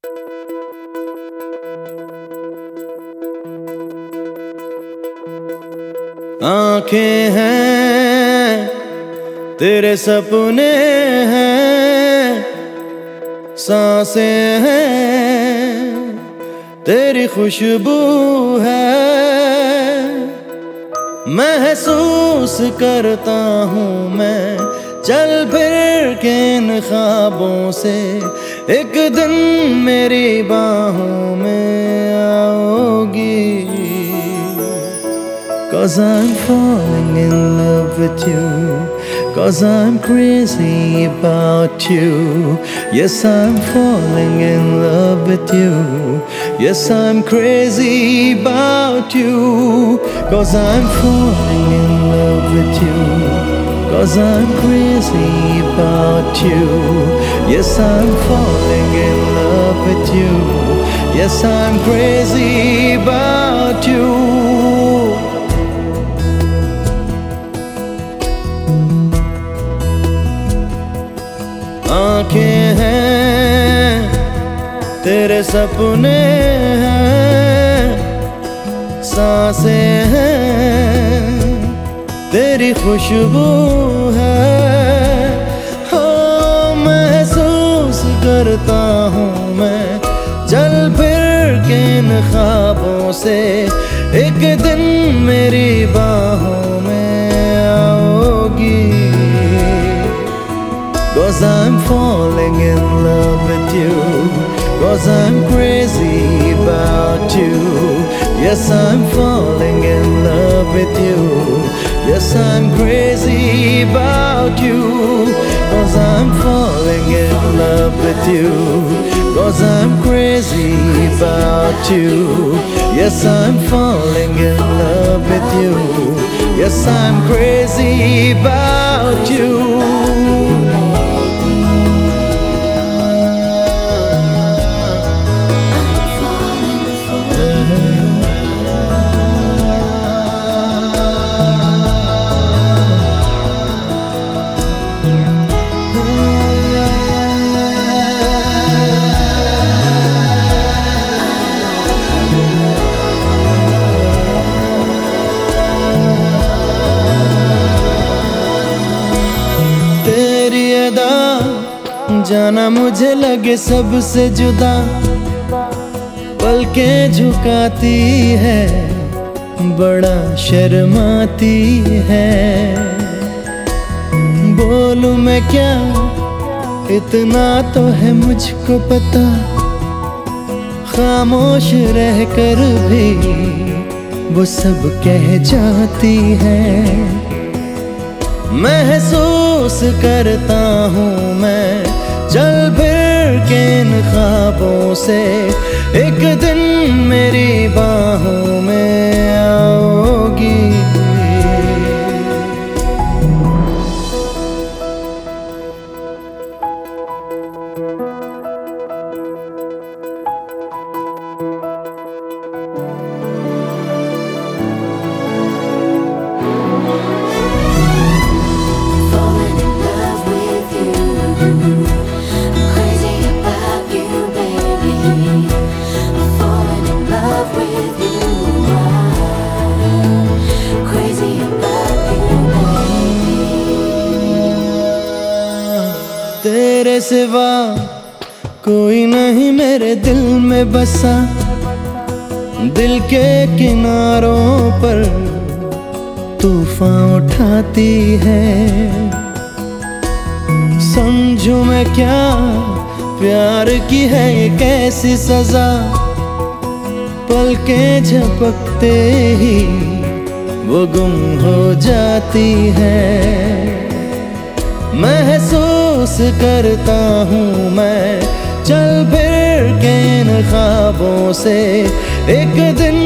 आंखें हैं तेरे सपने हैं, सांसें हैं तेरी खुशबू है। महसूस करता हूँ मैं चल फिर के इन ख्वाबों से, एक दिन मेरी बाहों में आओगी। Cause I'm falling in love with you, cause I'm crazy about you. Yes, I'm falling in love with you. Yes, I'm crazy about you. Cause I'm falling in love with you, cause I'm crazy about you. Yes, I'm falling in love with you. Yes, I'm crazy about you. आंखें हैं तेरे सपने हैं, सांसें हैं तेरी खुशबू है। हो महसूस करता हूँ मैं चल फिर के इन ख्वाबों से, एक दिन मेरी बाहों में आओगी। Cause I'm falling in love with you, cause I'm crazy about you. Yes, I'm falling in love with you. Yes, I'm crazy about you. Cause I'm falling in love with you, cause I'm crazy about you. Yes, I'm falling in love with you. Yes, I'm crazy about you. जाना मुझे लगे सबसे जुदा, पलकें झुकाती है, बड़ा शर्माती है। बोलूं मैं क्या, इतना तो है मुझको पता, खामोश रहकर भी वो सब कह जाती है। महसूस करता हूँ मैं चल फिर के इन ख्वाबों से, एक दिन मेरी बाहों में आओगी। तेरे सिवा कोई नहीं मेरे दिल में बसा, दिल के किनारों पर तूफान उठाती है। समझूं मैं क्या, प्यार की है ये कैसी सजा, पलकें झपकते ही वो गुम हो जाती है। महसूस करता हूँ मैं चल फिर के इन ख्वाबों से, एक दिन